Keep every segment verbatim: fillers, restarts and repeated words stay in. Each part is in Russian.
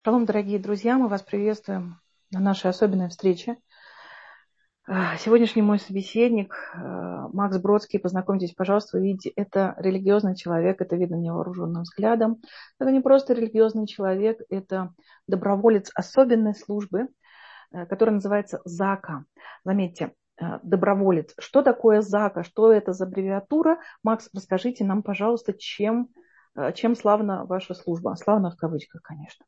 Шалом, дорогие друзья, мы вас приветствуем на нашей особенной встрече. Сегодняшний мой собеседник Макс Бродский, познакомьтесь, пожалуйста, вы видите, это религиозный человек, это видно невооруженным взглядом. Это не просто религиозный человек, это доброволец особенной службы, которая называется ЗАКа. Заметьте, доброволец. Что такое ЗАКа? Что это за аббревиатура? Макс, расскажите нам, пожалуйста, чем, чем славна ваша служба? Славна в кавычках, конечно.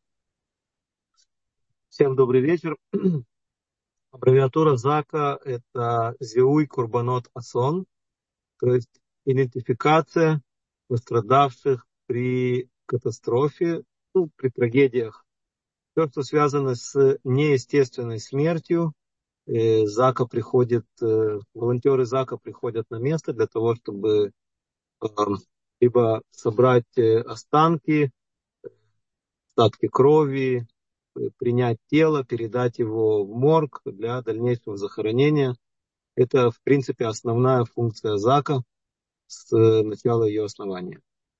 Всем добрый вечер. Аббревиатура ЗАКа – это Зиуй Курбанот Асон, то есть идентификация пострадавших при катастрофе, ну, при трагедиях. Все, что связано с неестественной смертью, э, ЗАКа приходит, э, волонтеры ЗАКа приходят на место для того, чтобы э, либо собрать э, останки, остатки крови, принять тело, передать его в морг для дальнейшего захоронения. Это, в принципе, основная функция ЗАКа с начала ее основания.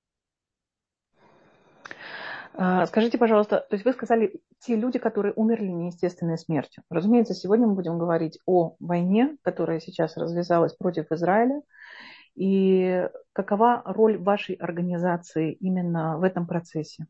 Скажите, пожалуйста, то есть вы сказали, те люди, которые умерли неестественной смертью. Разумеется, сегодня мы будем говорить о войне, которая сейчас развязалась против Израиля. И какова роль вашей организации именно в этом процессе?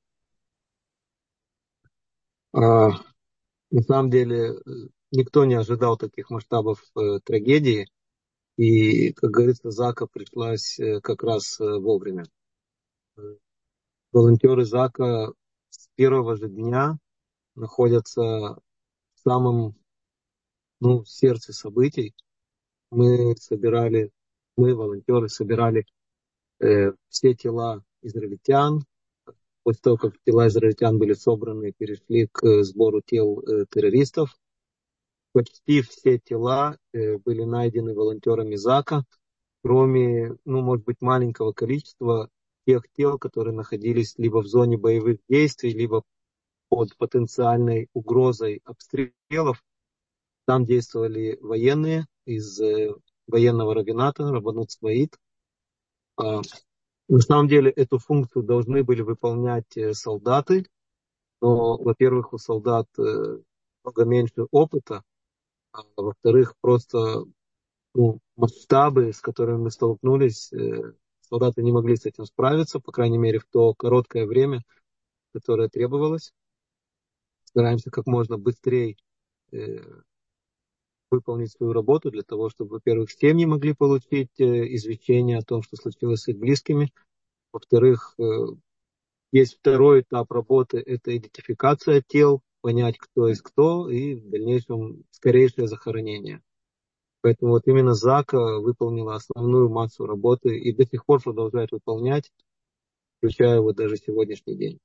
А, на самом деле, никто не ожидал таких масштабов э, трагедии. И, как говорится, ЗАКа пришлась э, как раз э, вовремя. Волонтеры ЗАКа с первого же дня находятся в самом ну, сердце событий. Мы собирали, мы, волонтеры, собирали э, все тела израильтян. После того, как тела израильтян были собраны, перешли к сбору тел э, террористов. Почти все тела э, были найдены волонтерами ЗАКа, кроме, ну, может быть, маленького количества тех тел, которые находились либо в зоне боевых действий, либо под потенциальной угрозой обстрелов. Там действовали военные из э, военного раввината, Рабанут Цбаит. А, на самом деле эту функцию должны были выполнять э, солдаты, но, во-первых, у солдат э, много меньше опыта, а во-вторых, просто ну, масштабы, с которыми мы столкнулись, э, солдаты не могли с этим справиться, по крайней мере, в то короткое время, которое требовалось. Стараемся как можно быстрее э, выполнить свою работу для того, чтобы, во-первых, семьи могли получить э, извещение о том, что случилось с их близкими. Во-вторых, э, есть второй этап работы, это идентификация тел, понять, кто есть кто, и в дальнейшем скорейшее захоронение. Поэтому вот именно ЗАКа выполнила основную массу работы и до сих пор продолжает выполнять, включая вот даже сегодняшний день.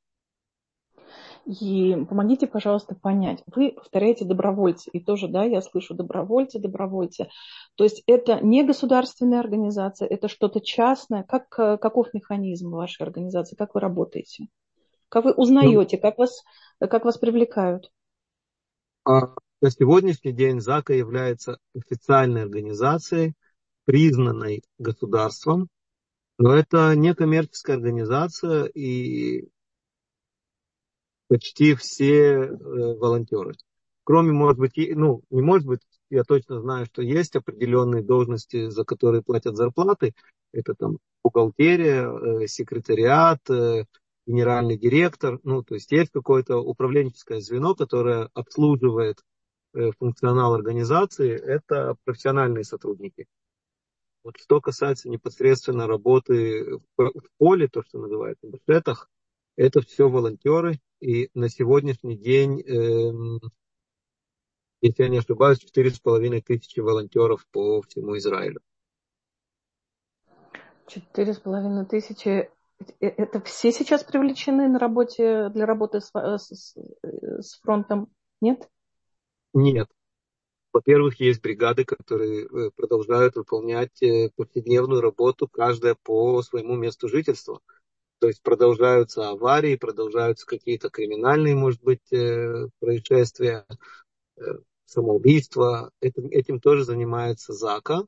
И помогите, пожалуйста, понять. Вы повторяете добровольцы. И тоже, да, я слышу добровольцы, добровольцы. То есть это не государственная организация, это что-то частное. Как, каков механизм вашей организации? Как вы работаете? Как вы Ну, узнаете? Как вас, как вас привлекают? а на сегодняшний день ЗАКа является официальной организацией, признанной государством, но это не коммерческая организация, и почти все э, волонтеры. Кроме, может быть, и- ну, не может быть, я точно знаю, что есть определенные должности, за которые платят зарплаты. Это там бухгалтерия, э, секретариат, э, генеральный директор. Ну, то есть есть какое-то управленческое звено, которое обслуживает э, функционал организации. Это профессиональные сотрудники. Вот что касается непосредственно работы в в поле, то, что называется, в бюджетах, это все волонтеры. И на сегодняшний день, эм, если я не ошибаюсь, четыре с половиной тысячи волонтеров по всему Израилю. Четыре с половиной тысячи. Это все сейчас привлечены на работе, для работы с, с, с фронтом? Нет? Нет. Во-первых, есть бригады, которые э, продолжают выполнять э, повседневную работу, каждая по своему месту жительства. То есть продолжаются аварии, продолжаются какие-то криминальные, может быть, э, происшествия, э, самоубийства. Этим, этим тоже занимается ЗАКа.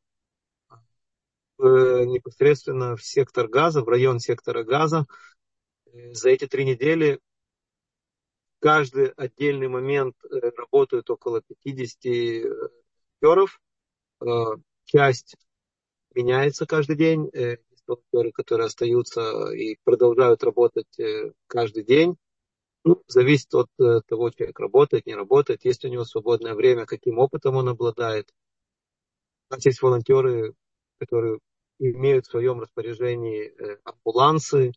Э, непосредственно в сектор Газа, в район сектора Газа. Э, За эти три недели каждый отдельный момент работают около пятьдесят волонтеров. Часть меняется каждый день. Есть волонтеры, которые остаются и продолжают работать каждый день. Ну, зависит от того, человек работает, не работает, есть у него свободное время, каким опытом он обладает. У нас есть волонтеры, которые имеют в своем распоряжении амбулансы,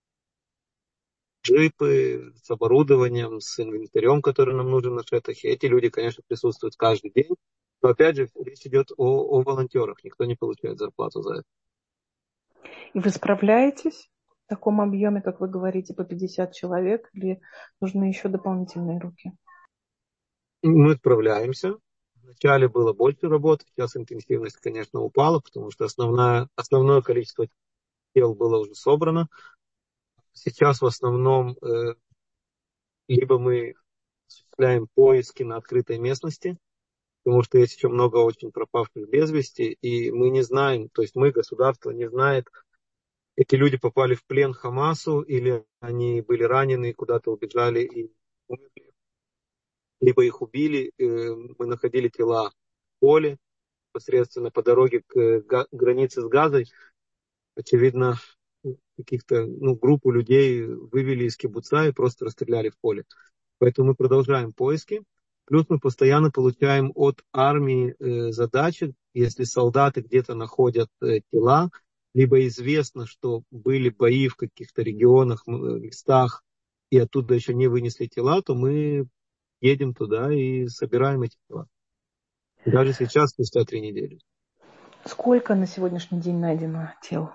джипы с оборудованием, с инвентарем, который нам нужен на шетахе. Эти люди, конечно, присутствуют каждый день. Но опять же, речь идет о, о волонтерах. Никто не получает зарплату за это. И вы справляетесь в таком объеме, как вы говорите, по пятьдесят человек, или нужны еще дополнительные руки? Мы справляемся. Вначале было больше работы, сейчас интенсивность, конечно, упала, потому что основное, основное количество тел было уже собрано. Сейчас в основном э, либо мы осуществляем поиски на открытой местности, потому что есть еще много очень пропавших без вести, и мы не знаем, то есть мы, государство, не знает, эти люди попали в плен Хамасу, или они были ранены, куда-то убежали и умерли, либо их убили. Мы находили тела в поле, непосредственно по дороге к границе с Газой. Очевидно, каких-то, ну, группу людей вывели из кибуца и просто расстреляли в поле. Поэтому мы продолжаем поиски. Плюс мы постоянно получаем от армии э, задачи, если солдаты где-то находят э, тела, либо известно, что были бои в каких-то регионах, местах, и оттуда еще не вынесли тела, то мы едем туда и собираем эти тела. Даже сейчас, спустя три недели. Сколько на сегодняшний день найдено тел?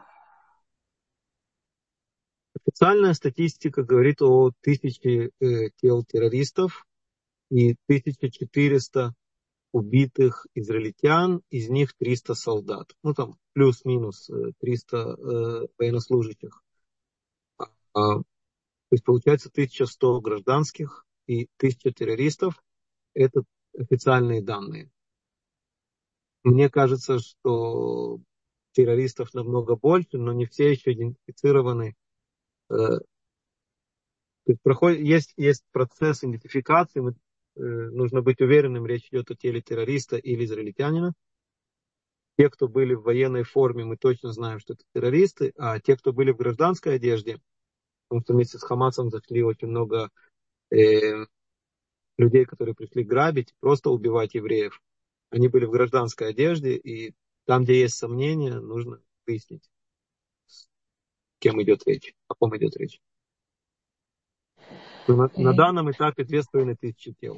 Официальная статистика говорит о тысяче э, тел террористов и тысяча четыреста убитых израильтян, из них триста солдат. Ну, там плюс-минус триста э, военнослужащих. А, то есть получается тысяча сто гражданских и тысяча террористов. Это официальные данные. Мне кажется, что террористов намного больше, но не все еще идентифицированы. Э, то есть, проходит, есть, есть процесс идентификации. Мы, э, нужно быть уверенным, речь идет о теле террориста или израильтянина. Те, кто были в военной форме, мы точно знаем, что это террористы, а те, кто были в гражданской одежде, потому что вместе с Хамасом зашли очень много э, людей, которые пришли грабить, просто убивать евреев. Они были в гражданской одежде, и там, где есть сомнения, нужно выяснить, с кем идет речь, о ком идет речь. На, на данном этапе две с половиной тысячи тел.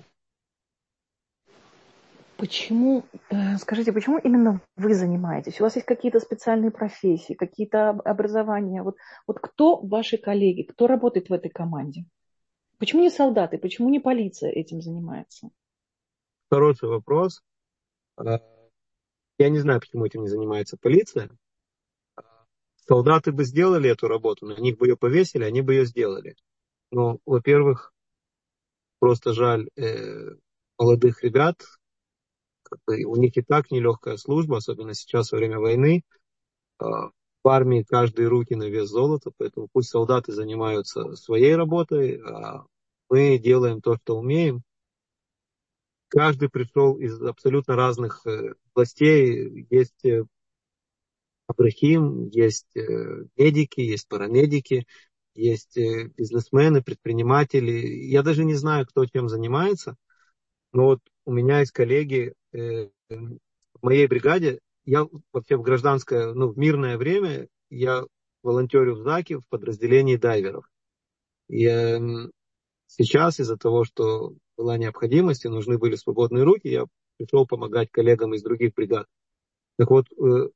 Почему, скажите, почему именно вы занимаетесь? У вас есть какие-то специальные профессии, какие-то образования? Вот, вот кто ваши коллеги, кто работает в этой команде? Почему не солдаты, почему не полиция этим занимается? Хороший вопрос. Я не знаю, почему этим не занимается полиция. Солдаты бы сделали эту работу, на них бы ее повесили, они бы ее сделали. Но, во-первых, просто жаль э, молодых ребят. Как бы у них и так нелегкая служба, особенно сейчас во время войны. Э, в армии каждые руки на вес золота, поэтому пусть солдаты занимаются своей работой, а мы делаем то, что умеем. Каждый пришел из абсолютно разных э, областей. Есть э, Абрахим, есть э, медики, есть парамедики, есть э, бизнесмены, предприниматели. Я даже не знаю, кто чем занимается. Но вот у меня есть коллеги э, в моей бригаде. Я вообще в гражданское, ну, в мирное время я волонтерю в ЗАКе в подразделении дайверов. И э, сейчас из-за того, что была необходимость и нужны были свободные руки, я пришел помогать коллегам из других бригад. Так вот, э,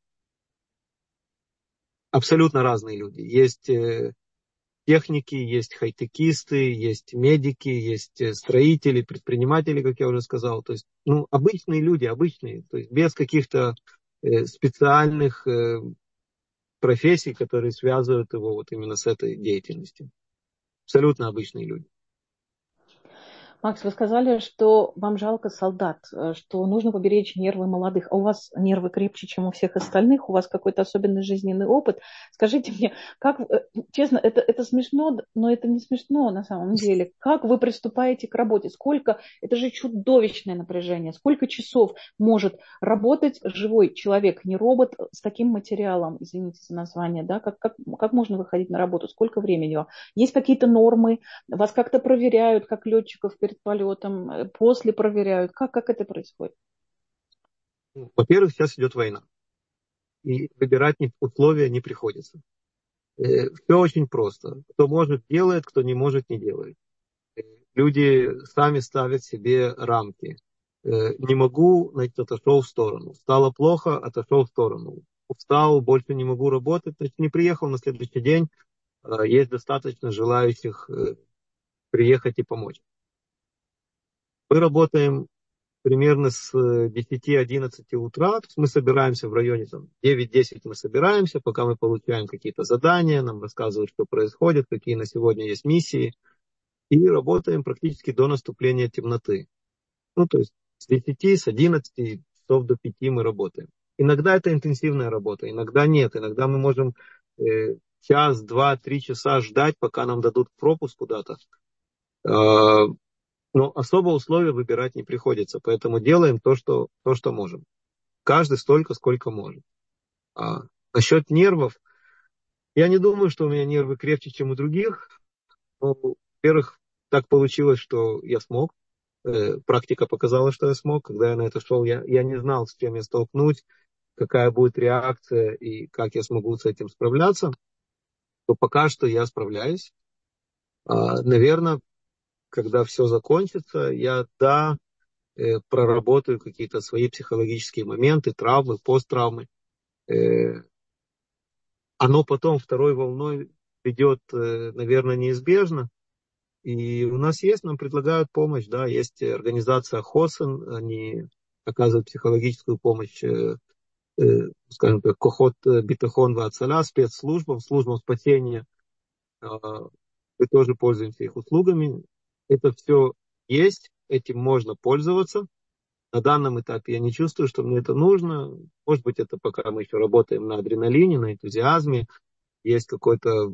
абсолютно разные люди. Есть э, техники, есть хай-текисты, есть медики, есть строители, предприниматели, как я уже сказал. То есть, ну, обычные люди, обычные, то есть без каких-то э, специальных э, профессий, которые связывают его вот именно с этой деятельностью. Абсолютно обычные люди. Макс, вы сказали, что вам жалко солдат, э, что нужно поберечь нервы молодых. А у вас нервы крепче, чем у всех остальных, у вас какой-то особенный жизненный опыт. Скажите мне, как, э, честно, это, это смешно, но это не смешно на самом деле. Как вы приступаете к работе? Сколько, это же чудовищное напряжение. Сколько часов может работать живой человек, не робот, с таким материалом, извините за название, да? Как, как, как можно выходить на работу? Сколько времени? Есть какие-то нормы? Вас как-то проверяют, как летчиков перед полетом, э, после проверяют. Как, как это происходит? Ну, во-первых, сейчас идет война, и выбирать не- условия не приходится. Все очень просто. Кто может, делает, кто не может, не делает. Э, Люди сами ставят себе рамки. Э, Не могу, значит, отошел в сторону. Стало плохо, отошел в сторону. Устал, больше не могу работать, значит, не приехал на следующий день. Э, Есть достаточно желающих э, приехать и помочь. Мы работаем примерно с десяти-одиннадцати утра. То есть мы собираемся в районе там, девять-десять мы собираемся, пока мы получаем какие-то задания, нам рассказывают, что происходит, какие на сегодня есть миссии. И работаем практически до наступления темноты. Ну, то есть с десяти, с одиннадцати часов до пяти мы работаем. Иногда это интенсивная работа, иногда нет. Иногда мы можем э, час, два, три часа ждать, пока нам дадут пропуск куда-то. Э, но особо условия выбирать не приходится, поэтому делаем то, что, то, что можем. Каждый столько, сколько может. А насчет нервов, я не думаю, что у меня нервы крепче, чем у других. Ну, во-первых, так получилось, что я смог. Э, Практика показала, что я смог. Когда я на это шел, я, я не знал, с чем я столкнусь, какая будет реакция и как я смогу с этим справляться. То пока что я справляюсь. А, наверное, когда все закончится, я, да, э, проработаю какие-то свои психологические моменты, травмы, посттравмы. Э, Оно потом второй волной придет, э, наверное, неизбежно. И у нас есть, нам предлагают помощь, да, есть организация Хосен, они оказывают психологическую помощь, э, э, скажем так, Кохот Битахон Вацаля, спецслужбам, службам спасения. Э, Мы тоже пользуемся их услугами. Это все есть, этим можно пользоваться. На данном этапе я не чувствую, что мне это нужно. Может быть, это пока мы еще работаем на адреналине, на энтузиазме. Есть какой-то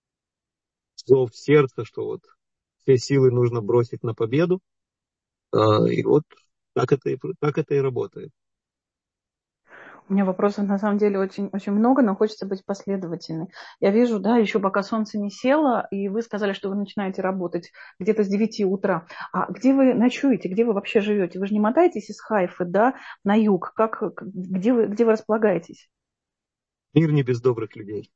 зов сердца, что вот все силы нужно бросить на победу. А, И вот так это и, так это и работает. У меня вопросов на самом деле очень, очень много, но хочется быть последовательной. Я вижу, да, еще пока солнце не село, и вы сказали, что вы начинаете работать где-то с девяти утра. А где вы ночуете, где вы вообще живете? Вы же не мотаетесь из Хайфы, да, на юг? Как, где, вы, где вы располагаетесь? Мир не без добрых людей.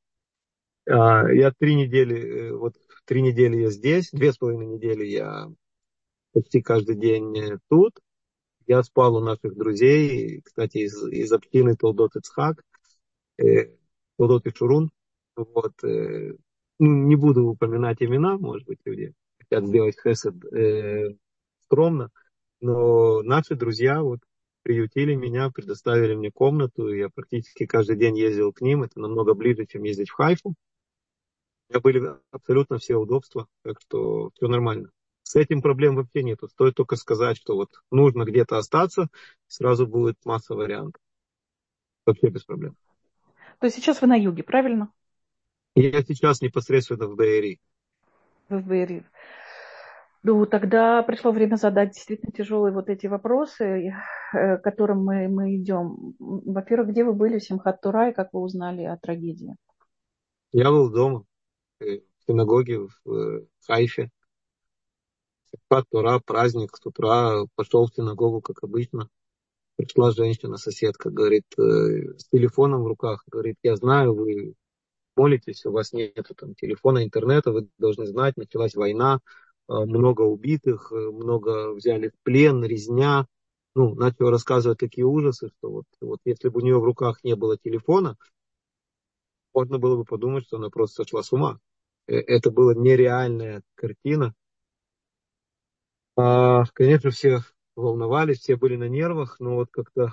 А, Я три недели, э, вот три недели я здесь, две с половиной недели я почти каждый день э, тут. Я спал у наших друзей, кстати, из, из общины Толдот Ицхак, э, Толдот и Шурун. Вот, э, ну, не буду упоминать имена, может быть, люди хотят сделать хесед э, скромно, но наши друзья вот приютили меня, предоставили мне комнату, и я практически каждый день ездил к ним, это намного ближе, чем ездить в Хайфу. У меня были абсолютно все удобства, так что все нормально. С этим проблем вообще нету. Стоит только сказать, что вот нужно где-то остаться, сразу будет масса вариантов. Вообще без проблем. То есть сейчас вы на юге, правильно? Я сейчас непосредственно в Бейри. Вы в Бейрут. Ну, тогда пришло время задать действительно тяжелые вот эти вопросы, э, к которым мы, мы идем. Во-первых, где вы были в Симхат Тора и как вы узнали о трагедии? Я был дома, э, в синагоге в э, Хайфе. Симхат Тора, праздник, с утра пошел в синагогу, как обычно. Пришла женщина, соседка, говорит, э, с телефоном в руках, говорит, я знаю, вы молитесь, у вас нет там, телефона, интернета, вы должны знать, началась война, э, много убитых, э, много взяли в плен, резня. Ну, начал рассказывать такие ужасы, что вот, вот если бы у нее в руках не было телефона, можно было бы подумать, что она просто сошла с ума. Э, Это была нереальная картина. А, конечно, все волновались, все были на нервах, но вот как-то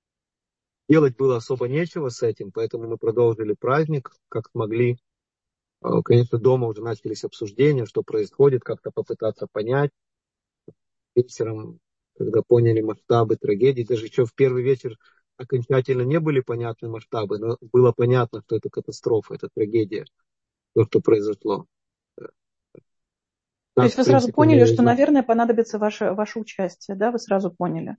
делать было особо нечего с этим, поэтому мы продолжили праздник, как смогли. Конечно, дома уже начались обсуждения, что происходит, как-то попытаться понять. Вечером, когда поняли масштабы трагедии, даже еще в первый вечер окончательно не были понятны масштабы, но было понятно, что это катастрофа, это трагедия, то, что произошло. То Так, есть в вы сразу принципе, поняли, мы что, узнали. наверное, понадобится ваше, ваше участие, да? Вы сразу поняли.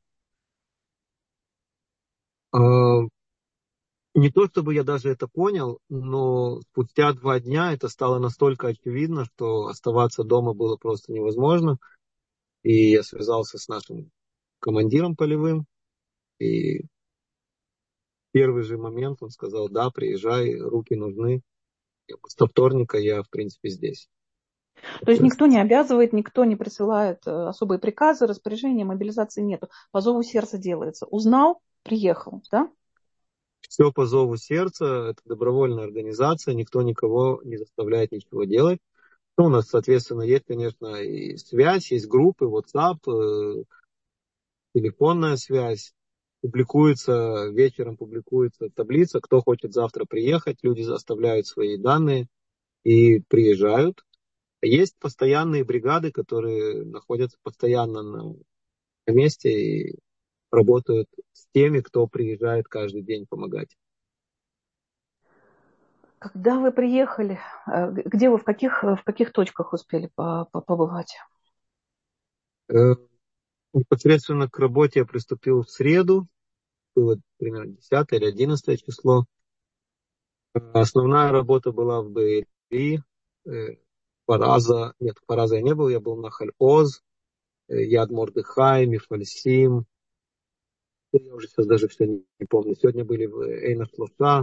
А, Не то чтобы я даже это понял, но спустя два дня это стало настолько очевидно, что оставаться дома было просто невозможно. И я связался с нашим командиром полевым, и в первый же момент он сказал: да, приезжай, руки нужны. И со вторника я, в принципе, здесь. То есть То есть никто не обязывает, никто не присылает э, особые приказы, распоряжения, мобилизации нету. По зову сердца делается. Узнал, приехал, да? все по зову сердца, это добровольная организация, никто никого не заставляет ничего делать. Ну, у нас, соответственно, есть, конечно, и связь, есть группы, WhatsApp, э, телефонная связь. Публикуется, вечером публикуется таблица, кто хочет завтра приехать, люди оставляют свои данные и приезжают. Есть постоянные бригады, которые находятся постоянно на месте и работают с теми, кто приезжает каждый день помогать. Когда вы приехали, э, где вы, в каких, в каких точках успели побывать? Э, Непосредственно к работе я приступил в среду, было примерно десятое или одиннадцатое число. Основная работа была в Бейри, Фараза, нет, Фараза я не был, я был на Халь-Оз, Яд Мордыхай, Мифальсим. Я уже сейчас даже все не, не помню. Сегодня были в Эйна Шлоша.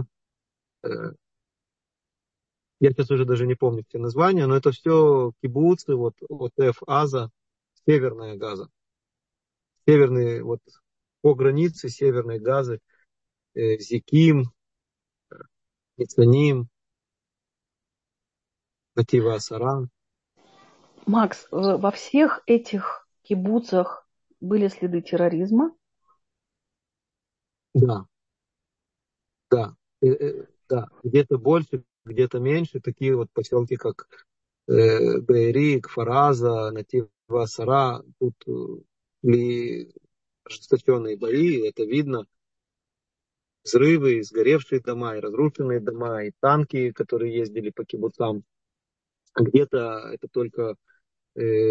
Я сейчас уже даже не помню все названия, но это все кибуцы, вот ОТФ Аза, Северная Газа. Северные, вот по границе Северной Газы, э, Зиким, Ницаним, Натива Асара. Макс, во всех этих кибуцах были следы терроризма? Да, да, э, э, да. Где-то больше, где-то меньше. Такие вот поселки, как э, Бейри, Кфараза, Натива Асара. Тут э, ли ожесточенные бои, это видно. Взрывы, сгоревшие дома, и разрушенные дома, и танки, которые ездили по кибуцам. А где-то это только э,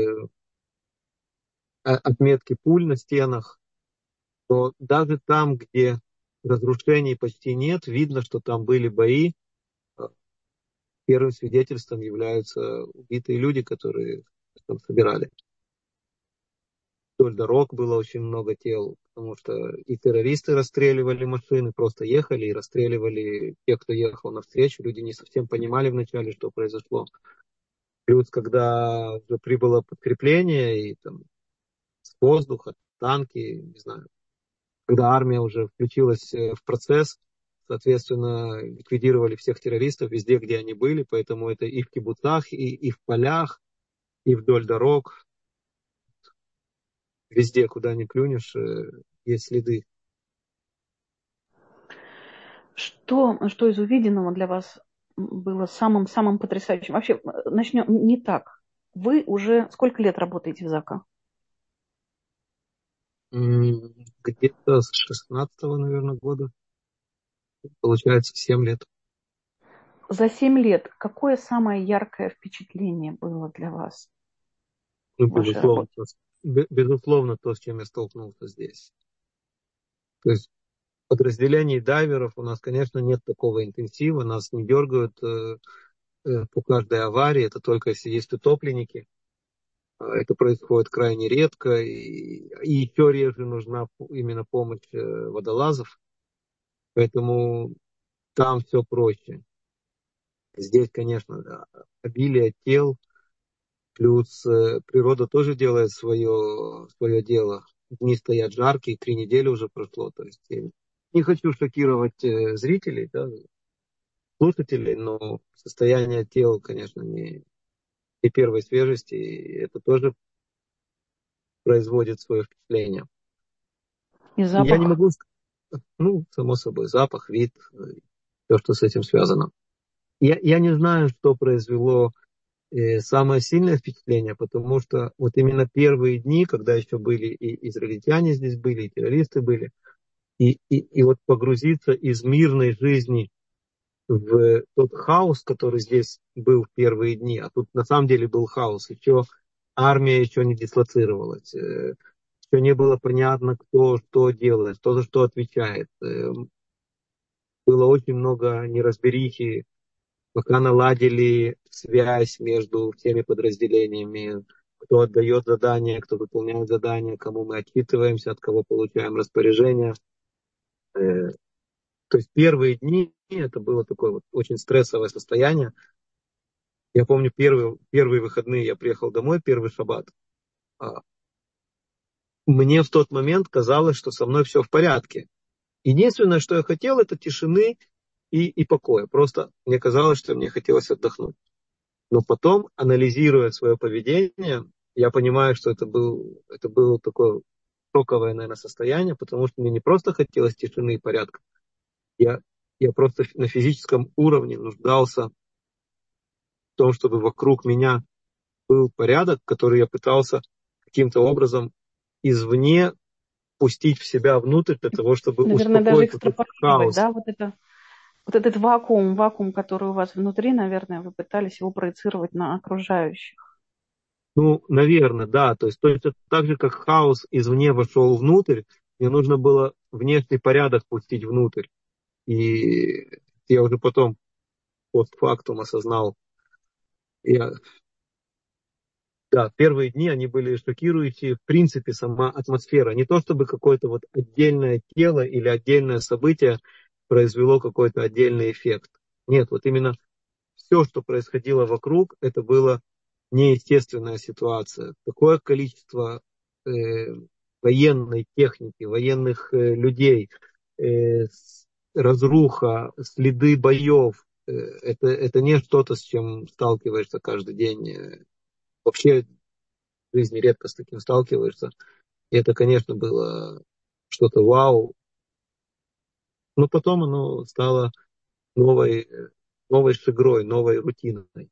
отметки пуль на стенах. Но даже там, где разрушений почти нет, видно, что там были бои. Первым свидетельством являются убитые люди, которые там собирали. Вдоль дорог было очень много тел, потому что и террористы расстреливали машины, просто ехали и расстреливали тех, кто ехал навстречу. Люди не совсем понимали вначале, что произошло. Плюс, когда уже прибыло подкрепление, и там с воздуха, танки, не знаю, когда армия уже включилась в процесс, соответственно, ликвидировали всех террористов везде, где они были, поэтому это и в кибуцах, и, и в полях, и вдоль дорог, везде, куда ни плюнешь, есть следы. Что, что из увиденного для вас было самым-самым потрясающим? Вообще, начнем не так. Вы уже сколько лет работаете в ЗАКа? Где-то с шестнадцатого, наверное, года. Получается, семь лет. За семь лет какое самое яркое впечатление было для вас Ну, в вашей безусловно, работе? то, безусловно, то, с чем я столкнулся здесь. То есть в подразделении дайверов у нас, конечно, нет такого интенсива, нас не дергают э, э, по каждой аварии, это только если есть утопленники. Это происходит крайне редко, и, и еще реже нужна именно помощь э, водолазов, поэтому там все проще. Здесь, конечно, да, обилие тел, плюс э, природа тоже делает свое, свое дело. Дни стоят жаркие, три недели уже прошло. То есть я не хочу шокировать э, зрителей, да, слушателей, но состояние тел, конечно, не, не первой свежести, и это тоже производит свое впечатление. И Я не запах? могу сказать, ну, само собой, запах, вид, все, что с этим связано. Я, я не знаю, что произвело э, самое сильное впечатление, потому что вот именно первые дни, когда еще были и израильтяне здесь были, и террористы были, и, и, и вот погрузиться из мирной жизни в тот хаос, который здесь был в первые дни, а тут на самом деле был хаос, еще армия еще не дислоцировалась, э, еще не было понятно, кто что делает, кто за что отвечает. Э, было очень много неразберихи, пока наладили связь между всеми подразделениями, кто отдает задания, кто выполняет задания, кому мы отчитываемся, от кого получаем распоряжение. Э, То есть первые дни это было такое вот очень стрессовое состояние. Я помню первые, первые выходные я приехал домой, первый шаббат. А, Мне в тот момент казалось, что со мной все в порядке. Единственное, что я хотел, это тишины и, и покоя. Просто мне казалось, что мне хотелось отдохнуть. Но потом, анализируя свое поведение, я понимаю, что это, был, это было такое шоковое, наверное, состояние, потому что мне не просто хотелось тишины и порядка. Я, я просто на физическом уровне нуждался в том, чтобы вокруг меня был порядок, который я пытался каким-то образом извне пустить в себя внутрь для того, чтобы Наверное, даже успокоить этот экстраполировать, хаос. да, вот это, вот этот вакуум, вакуум, который у вас внутри, наверное, вы пытались его проецировать на окружающих. Ну, наверное, да. То есть точно так же, как хаос извне вошел внутрь, мне нужно было внешний порядок пустить внутрь. И я уже потом постфактум осознал. Я, да, первые дни они были шокирующие. В принципе, сама атмосфера. Не то чтобы какое-то вот отдельное тело или отдельное событие произвело какой-то отдельный эффект. Нет, вот именно все, что происходило вокруг, это была неестественная ситуация. Такое количество э, военной техники, военных э, людей, э, разруха, следы боев. Э, это, это не что-то, с чем сталкиваешься каждый день. Э, Вообще в жизни редко с таким сталкиваешься. И это, конечно, было что-то вау. Но потом оно стало новой, э, новой шигрой, новой рутиной.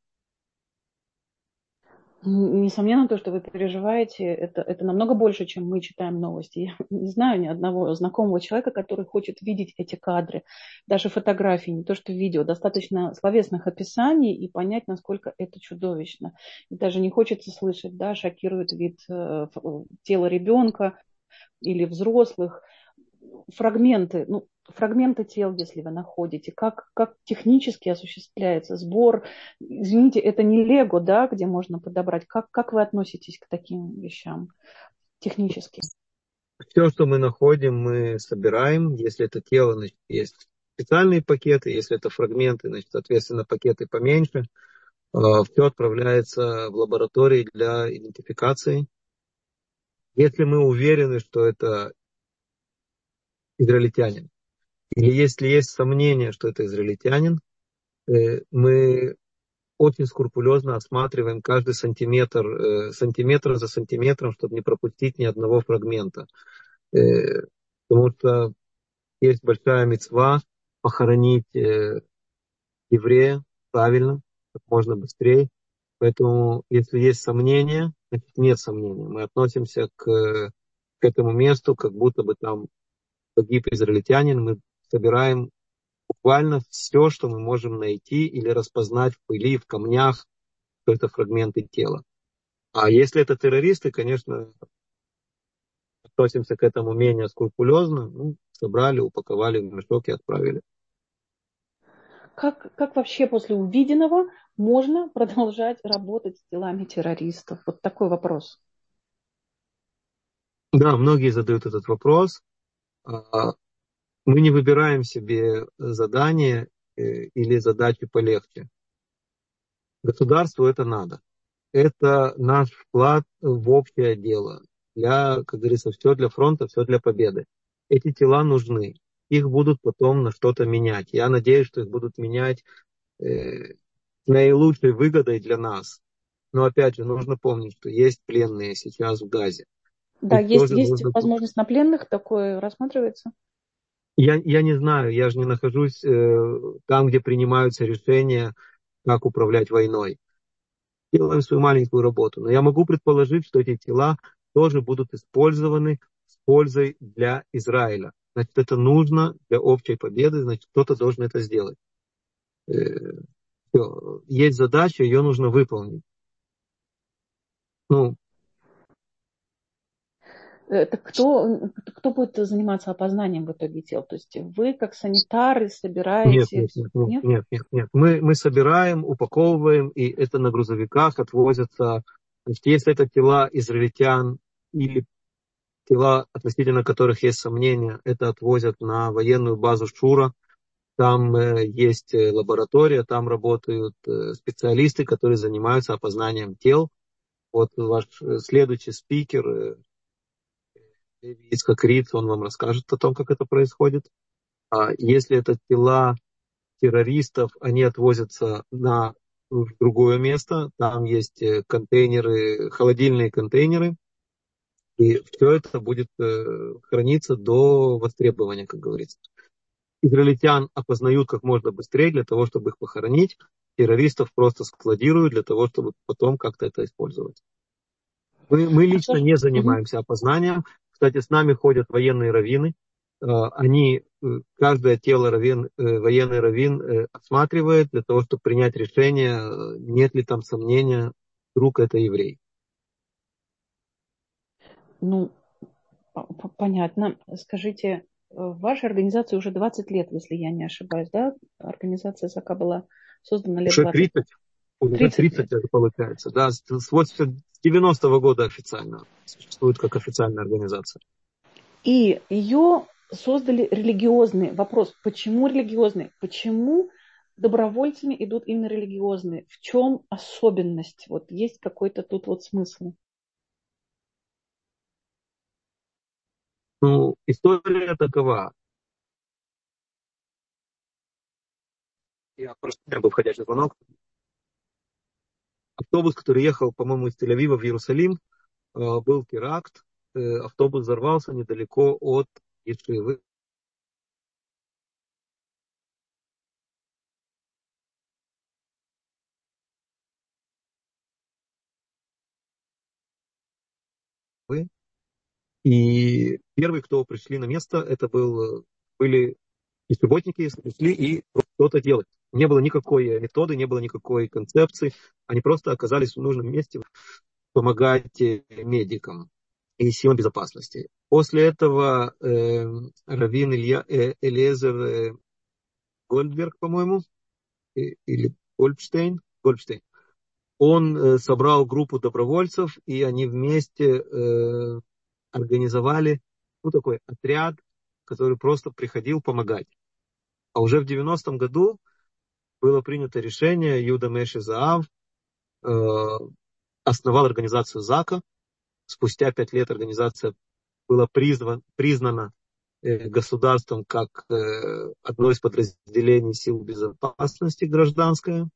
Несомненно, то, что вы переживаете, это, это намного больше, чем мы читаем новости. Я не знаю ни одного знакомого человека, который хочет видеть эти кадры, даже фотографии, не то что видео. Достаточно словесных описаний и понять, насколько это чудовищно. И даже не хочется слышать, да, шокирует вид э, тела ребенка или взрослых. Фрагменты, ну, фрагменты тел, если вы находите, как, как технически осуществляется сбор. Извините, это не Лего, да, где можно подобрать. Как, как вы относитесь к таким вещам технически? Все, что мы находим, мы собираем. Если это тело, значит, есть специальные пакеты. Если это фрагменты, значит, соответственно, пакеты поменьше. Все отправляется в лаборатории для идентификации. Если мы уверены, что это израильтянин, или если есть сомнение, что это израильтянин, э, мы очень скрупулезно осматриваем каждый сантиметр, э, сантиметр за сантиметром, чтобы не пропустить ни одного фрагмента. Э, Потому что есть большая мицва похоронить э, еврея правильно, как можно быстрее. Поэтому, если есть сомнения, значит нет сомнений. Мы относимся к, к этому месту, как будто бы там погиб израильтянин. Мы собираем буквально все, что мы можем найти или распознать в пыли, в камнях, что это фрагменты тела. А если это террористы, конечно, относимся к этому менее скрупулезно. Ну, собрали, упаковали в мешок и отправили. Как, как вообще после увиденного можно продолжать работать с делами террористов? Вот такой вопрос. Да, многие задают этот вопрос. А, Мы не выбираем себе задание э, или задачи полегче. Государству это надо. Это наш вклад в общее дело. Для, как говорится, все для фронта, все для победы. Эти тела нужны. Их будут потом на что-то менять. Я надеюсь, что их будут менять э, с наилучшей выгодой для нас. Но опять же, нужно помнить, что есть пленные сейчас в Газе. Да, Их есть, тоже есть нужно... возможность на пленных, такое рассматривается? Я, я не знаю, я же не нахожусь э, там, где принимаются решения, как управлять войной. Делаем свою маленькую работу. Но я могу предположить, что эти тела тоже будут использованы с пользой для Израиля. Значит, это нужно для общей победы, значит, кто-то должен это сделать. Э, всё. Есть задача, ее нужно выполнить. Ну, Это кто, кто будет заниматься опознанием в итоге тел? То есть вы, как санитары, нет, собираете... нет, всё- нет, нет, Нет? нет, нет, нет. Мы, мы собираем, упаковываем, и это на грузовиках отвозятся. Значит, если это тела израильтян или тела, относительно которых есть сомнения, это отвозят на военную базу Шура. Там э, есть э, лаборатория, там работают э, специалисты, которые занимаются опознанием тел. Вот ваш э, следующий спикер, э, Ицхак Риц, он вам расскажет о том, как это происходит. А если это тела террористов, они отвозятся на в другое место. Там есть э, контейнеры, холодильные контейнеры. И все это будет э, храниться до востребования, как говорится. Израильтян опознают как можно быстрее для того, чтобы их похоронить. Террористов просто складируют для того, чтобы потом как-то это использовать. Мы, мы А что лично ж... не Мгм. занимаемся опознанием. Кстати, с нами ходят военные раввины. Э, Они, э, каждое тело раввин, э, военный раввин э, осматривает для того, чтобы принять решение, э, нет ли там сомнения, вдруг это еврей. Ну, по- по- понятно. Скажите, э, в вашей организации уже двадцать лет, если я не ошибаюсь, да? Организация Зака была создана лет Уже двадцать. тридцать, уже тридцать тридцать лет. это получается. Да, с с восемьдесят с девяностого года официально существует как официальная организация. И ее создали религиозный вопрос. Почему религиозный? Почему добровольцами идут именно религиозные? В чем особенность? Вот есть какой-то тут вот смысл. Ну, история такова. Я просто, у меня был входящий звонок. Автобус, который ехал, по-моему, из Тель-Авива в Иерусалим, э, был теракт. Э, Автобус взорвался недалеко от Ешивы. И первые, кто пришли на место, это был, были и субботники, если пришли, и что-то делать. Не было никакой методы, не было никакой концепции. Они просто оказались в нужном месте помогать э, медикам и силам безопасности. После этого э, раввин Илья, э, Элиезер э, Гольдберг, по-моему, и- или Гольдштейн, Гольдштейн, он э, собрал группу добровольцев, и они вместе э, организовали ну, такой отряд, который просто приходил помогать. А уже в девяностом году было принято решение, Юда Меши Заав э, основал организацию Зака. Спустя пять лет организация была призван, признана э, государством как э, одно из подразделений сил безопасности гражданское.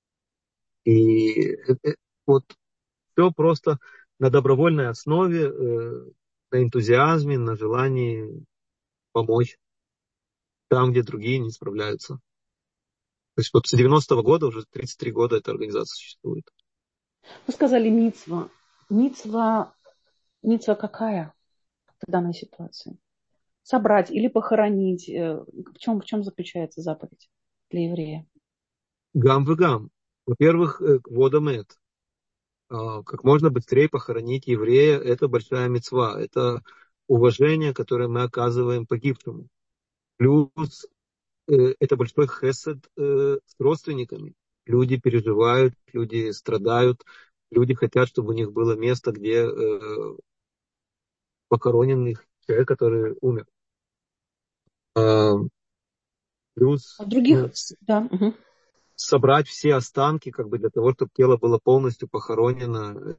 И э, э, вот все просто на добровольной основе, э, на энтузиазме, на желании помочь там, где другие не справляются. То есть вот с девяностого года, уже тридцать три года эта организация существует. Вы сказали мицва. Мицва, мицва какая в данной ситуации? Собрать или похоронить? Э, В чем, в чем заключается заповедь для еврея? Гам в гам. Во-первых, э, кводамет. А, Как можно быстрее похоронить еврея, это большая мицва. Это уважение, которое мы оказываем погибшему. Плюс э, это большой хесед э, с родственниками. Люди переживают, люди страдают, люди хотят, чтобы у них было место, где э, похоронен их человек, который умер. А, А в плюс других, ну, с- да, мгм. собрать все останки, как бы для того, чтобы тело было полностью похоронено,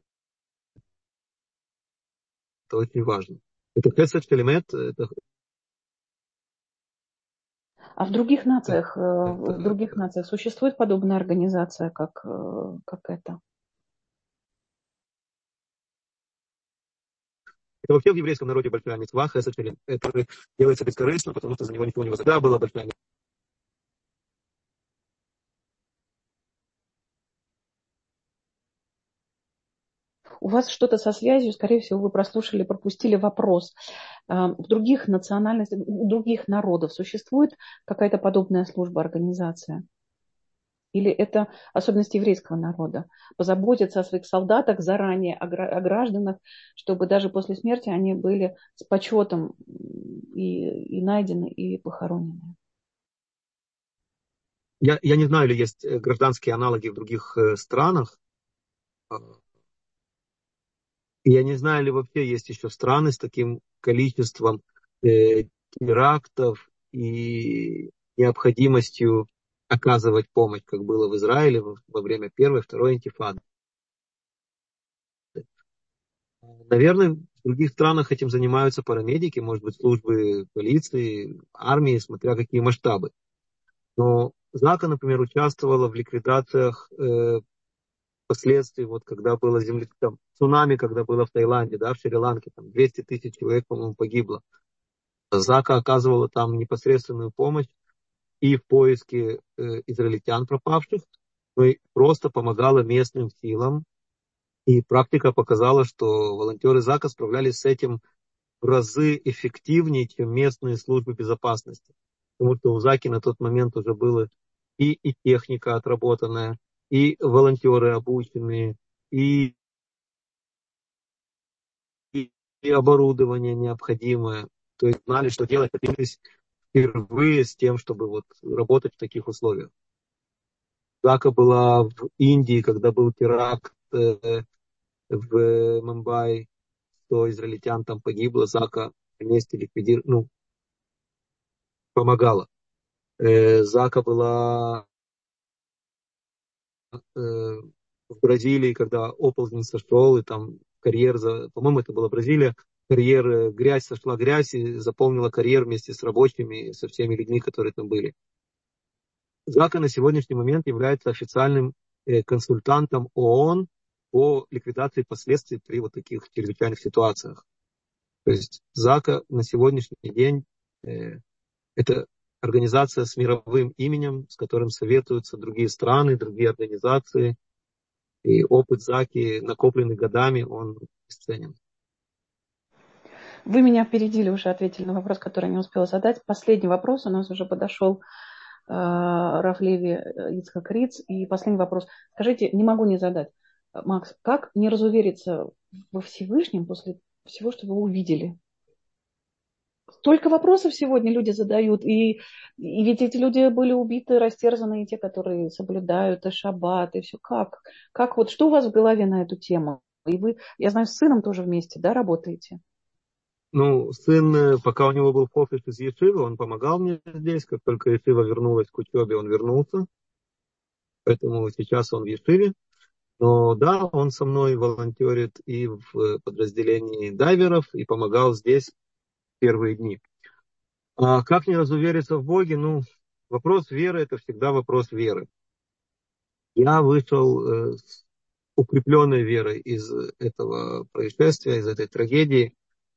это очень важно. Это хесед шелемет, это, А в других нациях, э, в это других нациях существует подобная организация, как, э, как эта? Это вообще в еврейском народе большая мицва, хесед шелем, который делается бескорыстно, потому что за него никто не возлагает. Была большая мицва. У вас что-то со связью, скорее всего, вы прослушали, пропустили вопрос. В других национальностях, у других народов существует какая-то подобная служба, организация? Или это особенность еврейского народа? Позаботиться о своих солдатах заранее, о гражданах, чтобы даже после смерти они были с почетом и, и найдены, и похоронены. Я, я не знаю, ли есть гражданские аналоги в других странах. Я не знаю, ли вообще есть еще страны с таким количеством э, терактов и необходимостью оказывать помощь, как было в Израиле во время первой, второй интифады. Наверное, в других странах этим занимаются парамедики, может быть, службы полиции, армии, смотря какие масштабы. Но Зака, например, участвовала в ликвидациях э, последствий, вот когда было землетрясение, цунами, когда было в Таиланде, да, в Шри-Ланке, там двести тысяч человек, по-моему, погибло. Зака оказывала там непосредственную помощь и в поиске э, израильтян пропавших, но и просто помогала местным силам. И практика показала, что волонтеры Зака справлялись с этим в разы эффективнее, чем местные службы безопасности. Потому что у Заки на тот момент уже было и, и техника отработанная, и волонтеры обученные, и, и, и оборудование необходимое. То есть знали, что делать, определились впервые с тем, чтобы вот работать в таких условиях. Зака была в Индии, когда был теракт э, в Мумбаи, сто израильтян там погибло, Зака вместе ликвидировала, ну, помогала. Э, Зака была э, в Бразилии, когда оползень сошел, и там карьер, за, по-моему, это была Бразилия, карьер, э, грязь сошла грязь и заполнила карьер вместе с рабочими, со всеми людьми, которые там были. Зака на сегодняшний момент является официальным э, консультантом ООН по ликвидации последствий при вот таких чрезвычайных ситуациях. То есть Зака на сегодняшний день э, это организация с мировым именем, с которым советуются другие страны, другие организации. И опыт Заки, накопленный годами, он бесценен. Вы меня опередили, уже ответили на вопрос, который я не успела задать. Последний вопрос, у нас уже подошел э, Рав Леви Ицхак Риц. И последний вопрос. Скажите, не могу не задать. Макс, как не разувериться во Всевышнем после всего, что вы увидели? Столько вопросов сегодня люди задают, и, и ведь эти люди были убиты, растерзаны, и те, которые соблюдают и шаббат, и все. Как? Как вот, что у вас в голове на эту тему? И вы, я знаю, с сыном тоже вместе, да, работаете? Ну, сын, пока у него был хофиш из Ешивы, он помогал мне здесь. Как только Ешива вернулась к учебе, он вернулся. Поэтому сейчас он в Ешиве. Но да, он со мной волонтерит и в подразделении дайверов, и помогал здесь первые дни. А как не разувериться в Боге? Ну, вопрос веры – это всегда вопрос веры. Я вышел э, с укрепленной верой из этого происшествия, из этой трагедии.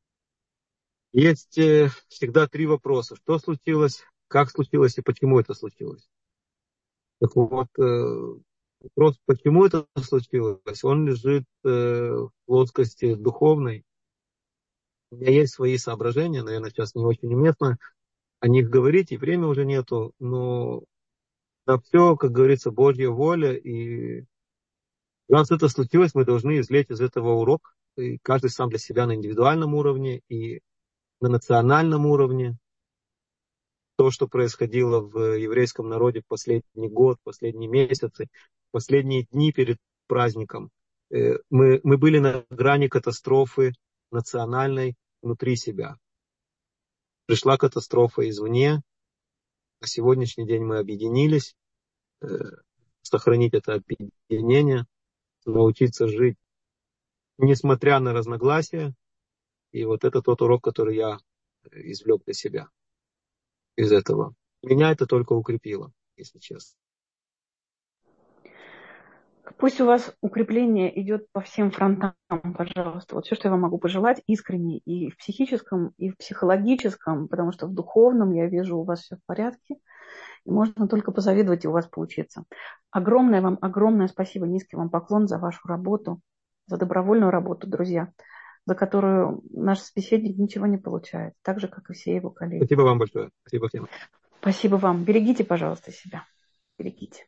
Есть э, всегда три вопроса. Что случилось, как случилось и почему это случилось? Так вот, э, вопрос, почему это случилось, он лежит э, в плоскости духовной. У меня есть свои соображения, наверное, сейчас не очень уместно о них говорить, и времени уже нету, но на все, как говорится, Божья воля, и раз это случилось, мы должны извлечь из этого урок, и каждый сам для себя на индивидуальном уровне и на национальном уровне. То, что происходило в еврейском народе последний год, последние месяцы, последние дни перед праздником, э, мы, мы были на грани катастрофы национальной внутри себя. Пришла катастрофа извне. На сегодняшний день мы объединились, э, сохранить это объединение, научиться жить, несмотря на разногласия. И вот это тот урок, который я извлек для себя из этого. Меня это только укрепило, если честно. Пусть у вас укрепление идет по всем фронтам, пожалуйста. Вот все, что я вам могу пожелать, искренне и в психическом, и в психологическом, потому что в духовном я вижу, у вас все в порядке. И можно только позавидовать, и у вас получится. Огромное вам, огромное спасибо, низкий вам поклон за вашу работу, за добровольную работу, друзья, за которую наш собеседник ничего не получает, так же, как и все его коллеги. Спасибо вам большое. Спасибо всем. Спасибо вам. Берегите, пожалуйста, себя. Берегите.